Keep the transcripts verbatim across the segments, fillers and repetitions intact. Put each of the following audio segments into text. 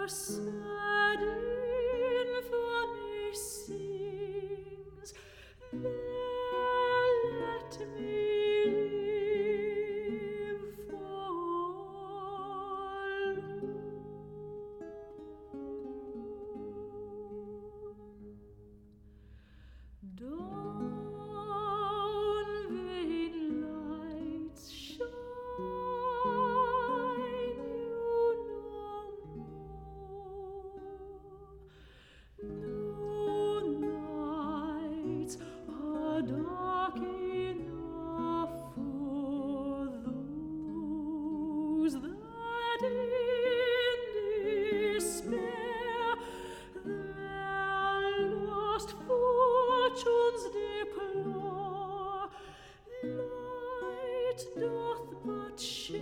sad infamy sings, there let me live forlorn. Down vain lights shine you no more. No nights are dark enough for those that in despair their lost fortunes deplore. Light doth but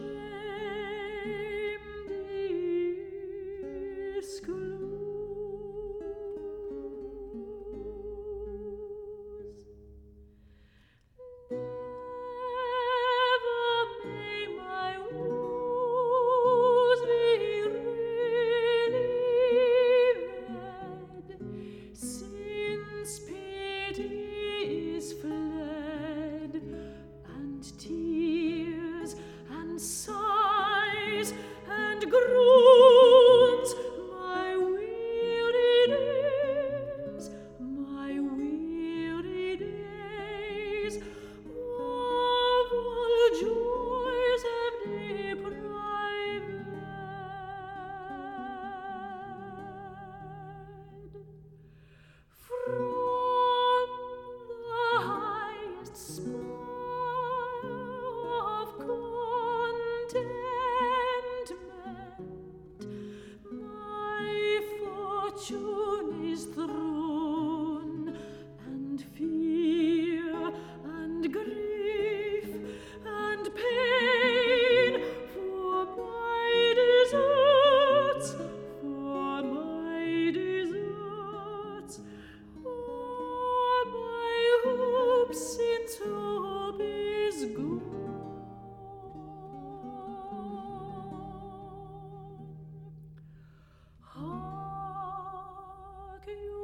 shame disclose. Never may my woes be relieved, since pity is fled, and tears and sighs and groans. My weary days, my weary days, of all joys have deprived. From the highest spire of contentment, my fortune is thrown, and fear and grief and pain for my deserts, for my deserts, for my hopes, since hope is gone. Hark, you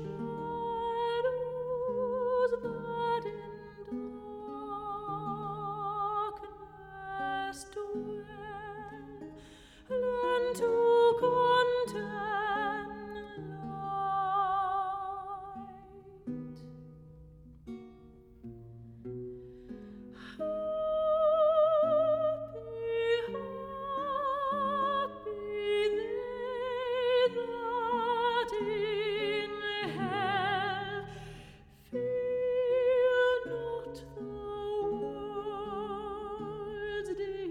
shadows that in darkness dwell, learn to contemn light. Happy, happy they that in hell feel not the world's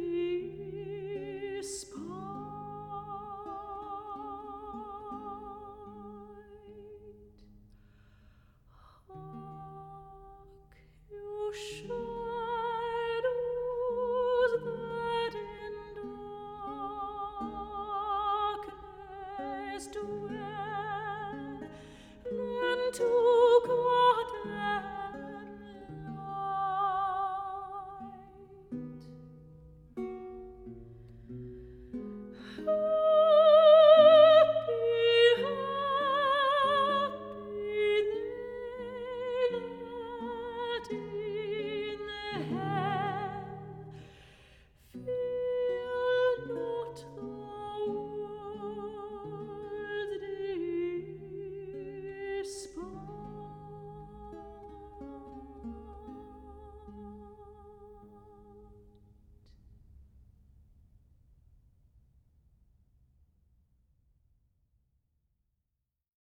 despite. Hark, you shadows that in darkness dwell, learn to